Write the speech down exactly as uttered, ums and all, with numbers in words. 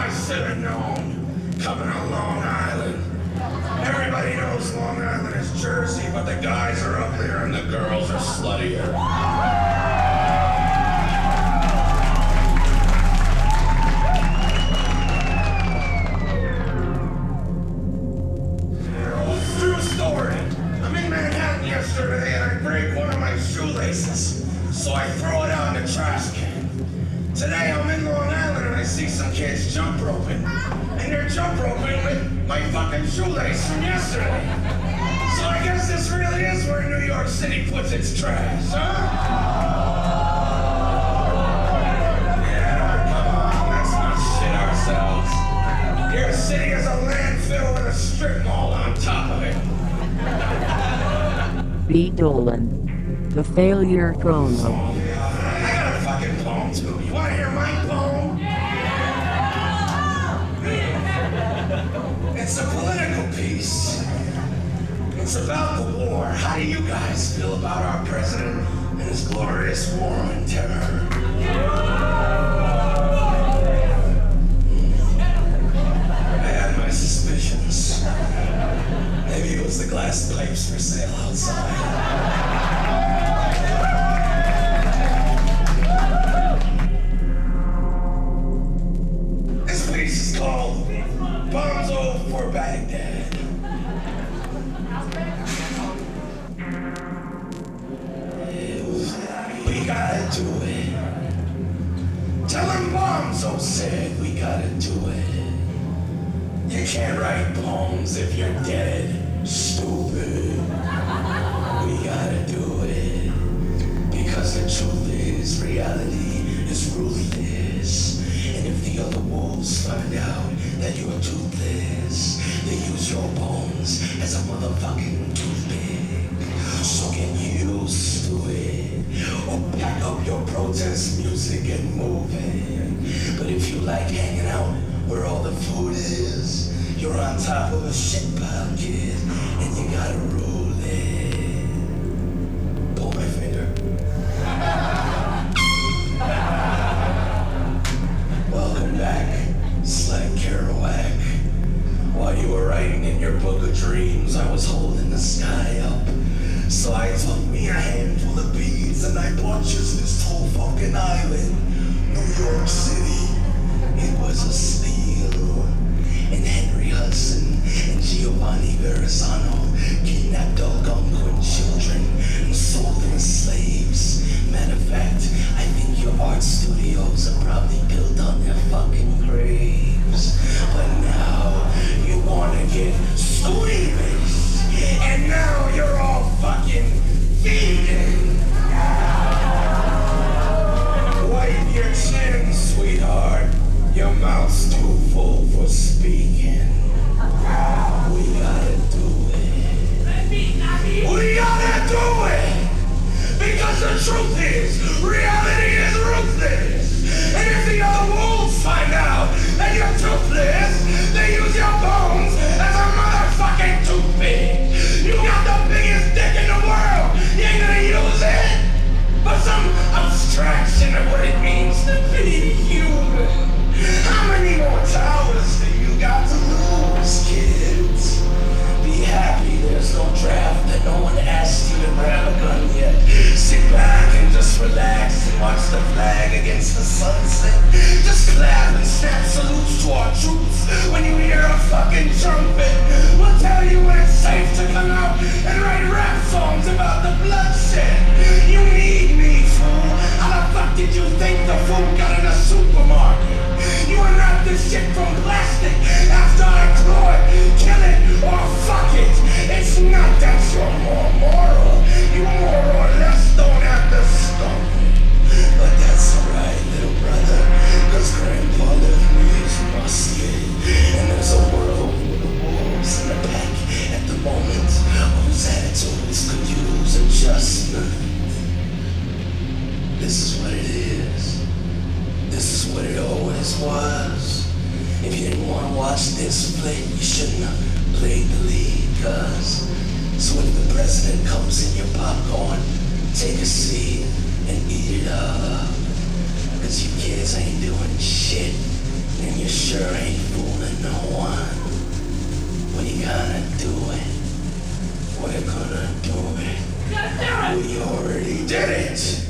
I should have known. Coming to Long Island. Everybody knows Long Island is Jersey, but the guys are uglier and the girls are sluttier. True story. I'm in Manhattan yesterday and I break one of my shoelaces, so I throw it out in the trash can. Today I'm in Long Island and I see some kids jump roping. And they're jump roping with my fucking shoelace from yesterday. So I guess this really is where New York City puts its trash, huh? Yeah, come on, let's not shit ourselves. Your city is a landfill with a strip mall on top of it. B. Dolan. The Failure Chrono. I got a fucking poem too. You wanna hear my poem? It's a political piece. It's about the war. How do you guys feel about our president and his glorious war on terror? I had my suspicions. Maybe it was the glass pipes for sale outside. This piece is called Bonzo for Baghdad. We gotta do it. Tell him Bonzo said we gotta do it. You can't write poems if you're dead, stupid. We gotta do it. Because the truth is, reality is ruthless. And if the other wolves find out that you're toothless, they use your bones as a motherfucking toothpick. So get used to it. Or pack up your protest music and move it. But if you like hanging out where all the food is, you're on top of a shit pile, kid, and you gotta rule it. Pull my finger. Welcome back, Slag Kerouac. While you were writing in your book of dreams, I was holding the sky up. So I took me a handful of beads and I bought just this whole fucking island, New York City. It was a steal. And Henry Hudson and Giovanni Verrazzano kidnapped Algonquin children and sold them as slaves. Matter of fact, I think your art studios are probably built on their fucking graves. But now you wanna get squeamish, and now you're all fucking vegan. Wipe your chin, sweetheart. Your mouth's too full for speaking. We gotta do it. We gotta do it! Because the truth is, reality is ruthless. And if the other wolves find out that you're toothless, they use your bones as a motherfucking toothpick. You got the biggest dick in the world. You ain't gonna use it for some abstraction of what it means to be human. How many more towers do you got to lose, kids? Be happy there's no draft that no one asked you to grab a gun yet. Sit back and just relax and watch the flag against the sunset. Just clap and snap salutes to our troops when you hear a fucking trumpet. We'll tell you when it's safe to come out and write rap songs about the bloodshed. You need me, fool. How the fuck did you think the food got in a supermarket? You unwrap this shit from plastic after I claw it, kill it, or fuck it. It's not that you're more moral. You more or less don't have to stomp it. But that's alright, little brother, cause Grandpa left me his musket. And there's a world full of wolves in the pack at the moment whose attitudes could use adjustment. This is what it is. This is what it always was. If you didn't want to watch this flick, you shouldn't have played the lead, cuz. So if the president comes in your popcorn, take a seat and eat it up. Cause you kids ain't doing shit. And you sure ain't fooling no one. We gotta do it. We're gonna do it. We already did it.